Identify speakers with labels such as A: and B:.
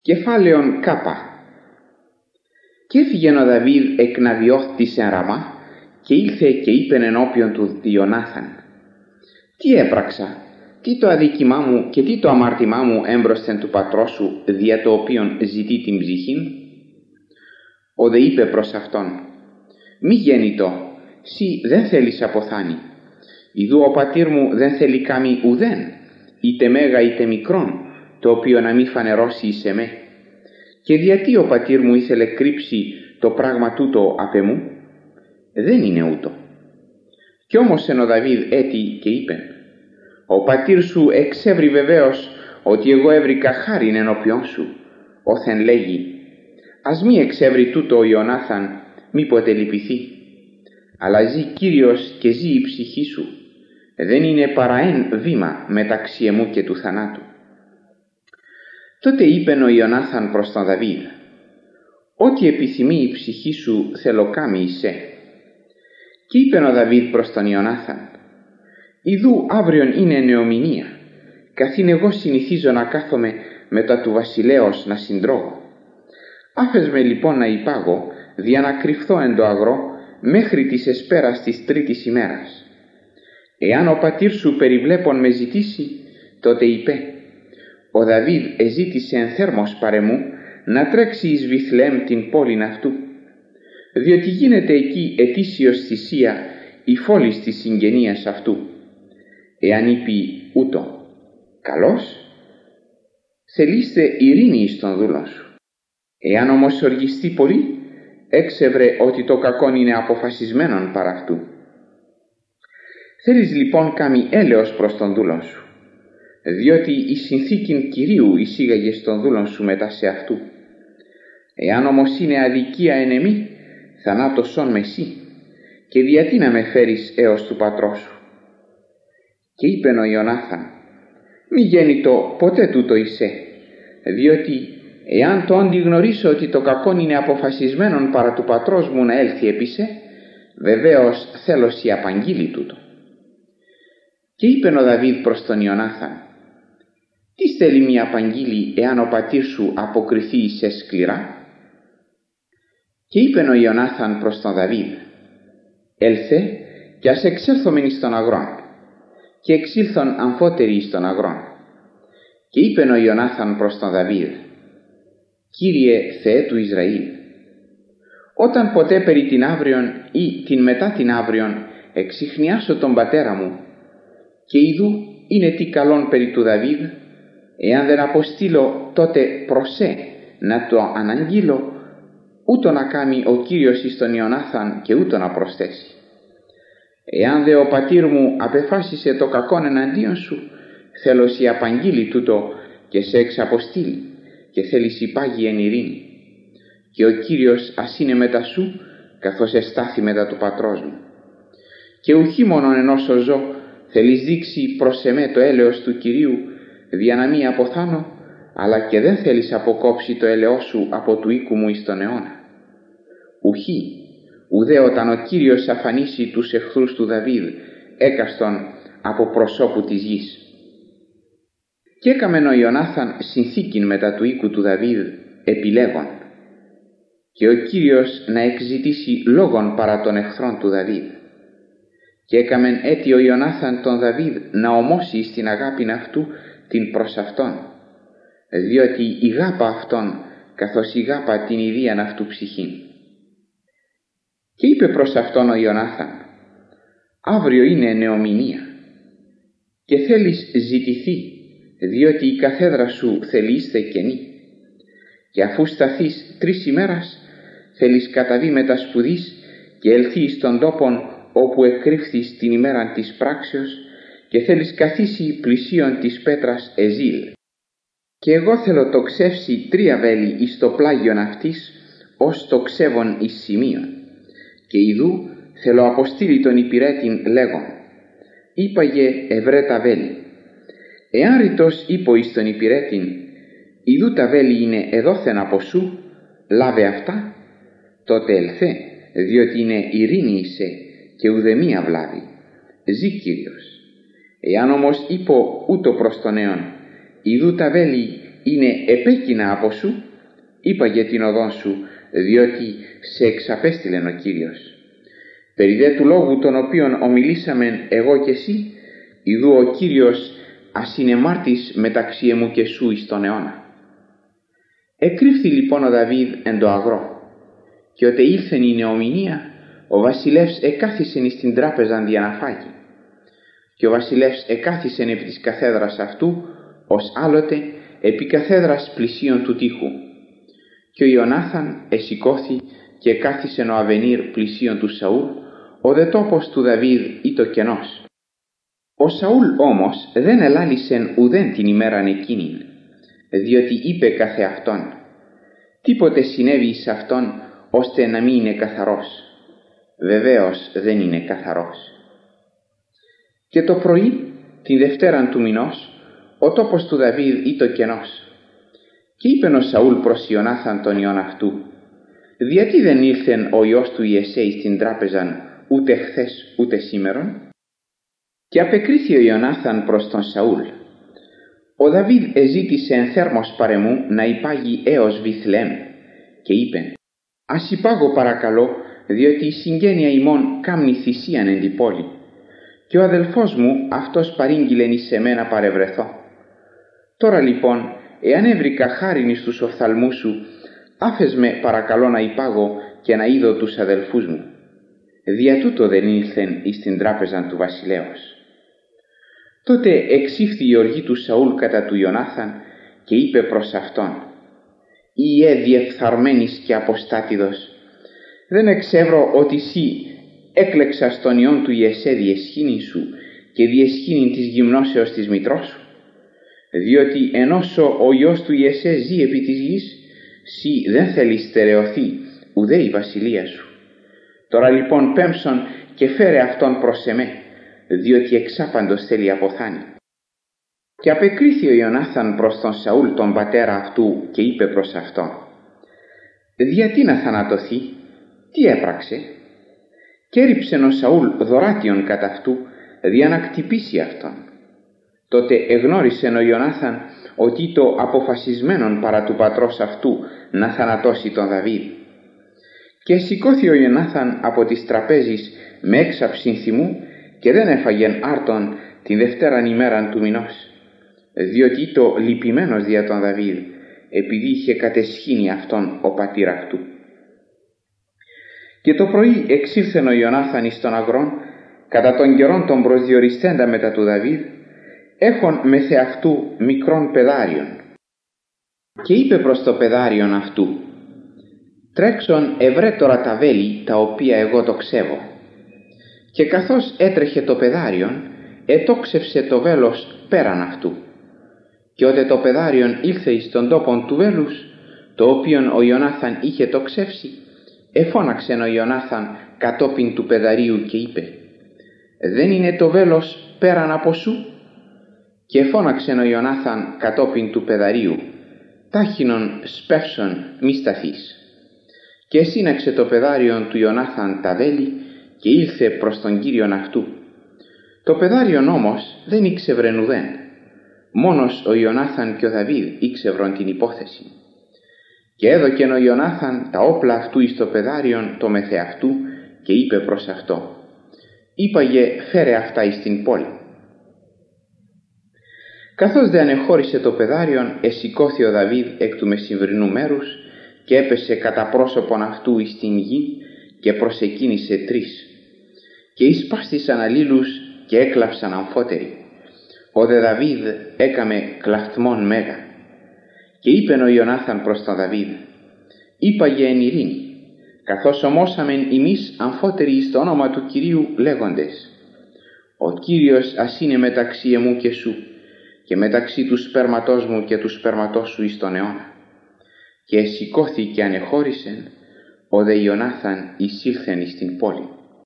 A: Κεφάλαιον Κάπα. Και έφυγεν ο Δαβίδ εκ Ναβιώθ της εν Ραμά, και ήλθε και είπεν ενώπιον του Ιωνάθαν: «Τι έπραξα, τι το αδίκημά μου και τι το αμάρτημά μου έμπροσθεν του πατρός σου, δια το οποίον ζητεί την ψυχήν?» Ο δε είπε προς αυτόν: «Μη γέννητο, σύ δεν θέλεις αποθάνει. Ιδού ο πατήρ μου δεν θέλει κάμει ουδέν, είτε μέγα είτε μικρόν, το οποίο να μη φανερώσει εις εμέ. Και γιατί ο πατήρ μου ήθελε κρύψει το πράγμα τούτο απ' εμού? Δεν είναι ούτω». Κι όμως εν ο Δαβίδ έτη και είπεν: «Ο πατήρ σου εξεύρει βεβαίως ότι εγώ έβρικα χάριν ενώπιόν σου, όθεν λέγει: ας μη εξεύρει τούτο ο Ιωνάθαν, μήποτε λυπηθεί. Αλλά ζει Κύριος και ζει η ψυχή σου, δεν είναι παρά εν βήμα μεταξύ εμού και του θανάτου». Τότε είπεν ο Ιωνάθαν προς τον Δαβίδ: «Ό,τι επιθυμεί η ψυχή σου θέλω κάμει εισέ». Και είπεν ο Δαβίδ προς τον Ιωνάθαν: «Ιδού αύριον είναι νεομηνία, καθήν εγώ συνηθίζω να κάθομαι μετά του βασιλέως να συντρώγω. Άφες με λοιπόν να υπάγω, δια να κρυφθώ εν το αγρό, μέχρι της εσπέρας της τρίτης ημέρας. Εάν ο πατήρ σου περιβλέπων με ζητήσει, τότε είπε: ο Δαβίδ εζήτησε εν θέρμος παρεμού να τρέξει εις Βιθλεέμ την πόλην αυτού, διότι γίνεται εκεί ετήσιος θυσία η φόλης της συγγενείας αυτού. Εάν είπει ούτω, καλώς, θελήστε ειρήνη εις τον δούλον σου. Εάν όμως οργιστεί πολύ, έξευρε ότι το κακόν είναι αποφασισμένον παρά αυτού. Θέλεις λοιπόν κάμει έλεος προς τον δούλον σου, διότι η συνθήκην Κυρίου εισήγαγε στον δούλον σου μετά σε αυτού. Εάν όμως είναι αδικία εν εμή, θανάτωσον με σύ, και διατί να με φέρεις έως του πατρός σου?» Και είπεν ο Ιωνάθαν: «Μη γέννητο ποτέ τούτο εισέ, διότι εάν το όντι γνωρίσω ότι το κακόν είναι αποφασισμένον παρά του πατρός μου να έλθει επί σε, βεβαίως θέλω σοι απαγγείλει τούτο». Και είπεν ο Δαβίδ προς τον Ιωνάθαν: «Τι θέλει μη απαγγείλει εάν ο πατήρ σου αποκριθεί εις σκληρά?» Και είπεν ο Ιωνάθαν προς τον Δαβίδ: «Έλθε και ας εξέλθομεν εις τον αγρόν». Και εξήλθον αμφότεροι εις τον αγρόν. Και είπεν ο Ιωνάθαν προς τον Δαβίδ: «Κύριε Θεέ του Ισραήλ, όταν ποτέ περί την αύριον ή την μετά την αύριον εξιχνιάσω τον πατέρα μου, και ιδού είναι τι καλόν περί του Δαβίδ, εάν δεν αποστείλω τότε προσέ να το αναγγείλω, ούτω να κάμει ο Κύριος εις τον Ιωνάθαν και ούτω να προσθέσει. Εάν δε ο πατήρ μου απεφάσισε το κακόν εναντίον σου, θέλω σοι απαγγείλει τούτο και σε εξαποστείλει, και θέλεις υπάγει εν ειρήνη. Και ο Κύριος ας είναι μετά σου, καθώς εστάθη μετά του πατρός μου. Και ουχή μόνον εν όσο ζω, θέλεις δείξει προς εμέ το έλεος του Κυρίου, δια να μη αποθάνω, αλλά και δεν θέλεις αποκόψει το έλεος σου από του οίκου μου εις τον αιώνα. Ουχή, ουδέ όταν ο Κύριος αφανίσει τους εχθρούς του Δαβίδ, έκαστον από προσώπου της γης». Και έκαμεν ο Ιωνάθαν συνθήκην μετά του οίκου του Δαβίδ, επιλέγον, και ο Κύριος να εξητήσει λόγον παρά των εχθρών του Δαβίδ. Και έκαμεν έτι ο Ιωνάθαν τον Δαβίδ να ομώσει εις την αγάπην αυτού την προς αυτόν, διότι ηγάπα αυτόν καθώς ηγάπα την ιδίαν αυτού ψυχήν. Και είπε προς αυτόν ο Ιωνάθαν: «Αύριο είναι νεομηνία, και θέλεις ζητηθεί, διότι η καθέδρα σου θελείστε κενή. Και αφού σταθείς 3 ημέρας, θέλεις καταβεί μετασπουδής και ελθεί εις τον τόπον όπου εκρύφθης την ημέραν της πράξεως, και θέλεις καθίσει πλησίον της πέτρας Εζήλ. Και εγώ θέλω το ξεύσει 3 βέλη εις το πλάγιον αυτής, ως το ξεύον εις σημείον. Και ιδού θέλω αποστείλει τον υπηρέτην λέγον: είπαγε ευρέ τα βέλη. Εάν ρητός είπω εις τον υπηρέτην: ιδού τα βέλη είναι εδόθεν από σου, λάβε αυτά, τότε ελθέ, διότι είναι ειρήνη είσαι και ουδεμία βλάβη, ζει Κύριος. Εάν όμως είπω ούτω προς τον αιών: ιδού τα βέλη είναι επέκεινα από σου, είπαγε την οδόν σου, διότι σε εξαπέστειλεν ο Κύριος. Περί δε του λόγου τον οποίον ομιλήσαμεν εγώ και εσύ, ιδού ο Κύριος ασυνεμάρτης μεταξύ εμού και σου εις τον αιώνα. Εκρύφθη λοιπόν ο Δαβίδ εν το αγρό, και ότε ήλθεν η νεομηνία, ο βασιλεύς εκάθισεν εις την τράπεζαν δια να φάγει. Και ο βασιλεύς εκάθισεν επί της καθέδρας αυτού, ως άλλοτε επί καθέδρας πλησίον του τοίχου. Και ο Ιωνάθαν εσηκώθη και εκάθισεν ο Αβενίρ πλησίον του Σαούλ, ο δε τόπος του Δαβίδ ήτο κενός. Ο Σαούλ όμως δεν ελάλησεν ουδέν την ημέραν εκείνην, διότι είπε καθε αυτόν, τίποτε συνέβη εις αυτόν, ώστε να μην είναι καθαρός. Βεβαίως δεν είναι καθαρός. Και το πρωί, την Δευτέραν του μηνός, ο τόπος του Δαβίδ ήτο κενός. Και είπεν ο Σαούλ προς Ιωνάθαν τον ιον αυτού, γιατί δεν ήλθεν ο ιός του Ιεσέ στην τράπεζαν ούτε χθες ούτε σήμερον? Και απεκρίθη ο Ιωνάθαν προς τον Σαούλ, ο Δαβίδ εζήτησε εν θέρμος παρεμού να υπάγει έως Βιθλεέμ, και είπεν, ας υπάγω παρακαλώ, διότι η συγγένεια ημών κάμνει θυσίαν εν την πόλη, και ο αδελφός μου αυτός παρήγγειλεν εις εμένα παρευρεθώ. Τώρα λοιπόν, εάν έβρικα χάριν εις τους οφθαλμούς σου, άφες με παρακαλώ να υπάγω και να είδω τους αδελφούς μου. Δια τούτο δεν ήλθεν εις την τράπεζαν του βασιλέως. Τότε εξήφθη η οργή του Σαούλ κατά του Ιωνάθαν και είπε προς αυτόν, «Ιε διεφθαρμένης και αποστάτηδος, δεν εξεύρω ότι εσύ έκλεξας τον ιόν του Ιεσέ διεσχήνην σου και διεσχήνην της γυμνώσεως της μητρός σου, διότι ενώσο ο ιός του Ιεσέ ζει επί της γης, σύ δεν θέλει στερεωθεί ουδέ η βασιλεία σου. Τώρα λοιπόν πέμψον και φέρε αυτόν προς εμέ, διότι εξάπαντος θέλει αποθάνει». Και απεκρίθη ο Ιωνάθαν προς τον Σαούλ τον πατέρα αυτού και είπε προς αυτόν, «Γιατί να θανατωθεί, τι έπραξε?» Και έριψεν ο Σαούλ δωράτιον κατά αυτού, δια να κτυπήσει αυτόν. Τότε εγνώρισεν ο Ιωνάθαν ότι το αποφασισμένον παρά του πατρός αυτού να θανατώσει τον Δαβίδ. Και σηκώθη ο Ιωνάθαν από τις τραπέζεις με έξαψην θυμού και δεν έφαγεν άρτον την Δευτέραν ημέραν του μηνός, διότι ήτο λυπημένος δια τον Δαβίδ, επειδή είχε κατεσχύνει αυτόν ο πατήρ αυτού. Και το πρωί εξήλθεν ο Ιωνάθαν εις τον αγρόν, κατά τον καιρόν τον προσδιοριστέντα μετά του Δαβίδ, έχων μεθε αυτού μικρόν παιδάριον. Και είπε προς το παιδάριον αυτού, «Τρέξον ευρέ τώρα τα βέλη τα οποία εγώ το ξεύω». Και καθώς έτρεχε το παιδάριον, ετόξευσε το βέλος πέραν αυτού. Και ότε το παιδάριον ήλθε εις τον τόπον του βέλους, το οποίον ο Ιωνάθαν είχε τοξεύσει, εφώναξεν ο Ιωνάθαν κατόπιν του παιδαρίου και είπε, «Δεν είναι το βέλος πέραν από σου?» Και εφώναξεν ο Ιωνάθαν κατόπιν του παιδαρίου, «Τάχινον σπεύσον μη σταθείς». Και εσύναξε το παιδάριον του Ιωνάθαν τα βέλη και ήλθε προς τον κύριον αυτού. Το παιδάριον όμως δεν ήξευρεν ουδέν, μόνος ο Ιωνάθαν και ο Δαβίδ ήξευρον την υπόθεση. Και έδωκεν ο Ιωνάθαν τα όπλα αυτού εις το παιδάριον το μεθεαυτού και είπε προς αυτό, «Είπαγε φέρε αυτά εις την πόλη». Καθώς δε ανεχώρησε το παιδάριον, εσηκώθη ο Δαβίδ εκ του μεσημβρινού μέρους και έπεσε κατά πρόσωπον αυτού εις την γη και προσεκίνησε τρεις. Και εισπάστησαν αλλήλους και έκλαψαν αμφότεροι. Ο δε Δαβίδ έκαμε κλαφθμόν μέγα. Και είπεν ο Ιωνάθαν προς τον Δαβίδ, «Είπαγε εν ειρήνη, καθώς ομώσαμεν ημείς αμφότεροι εις το όνομα του Κυρίου λέγοντες, ο Κύριος ας είναι μεταξύ εμού και σου και μεταξύ του σπέρματός μου και του σπέρματός σου εις τον αιώνα». Και σηκώθηκε και ανεχώρησεν, ο δε Ιωνάθαν εισήλθεν εις την πόλη.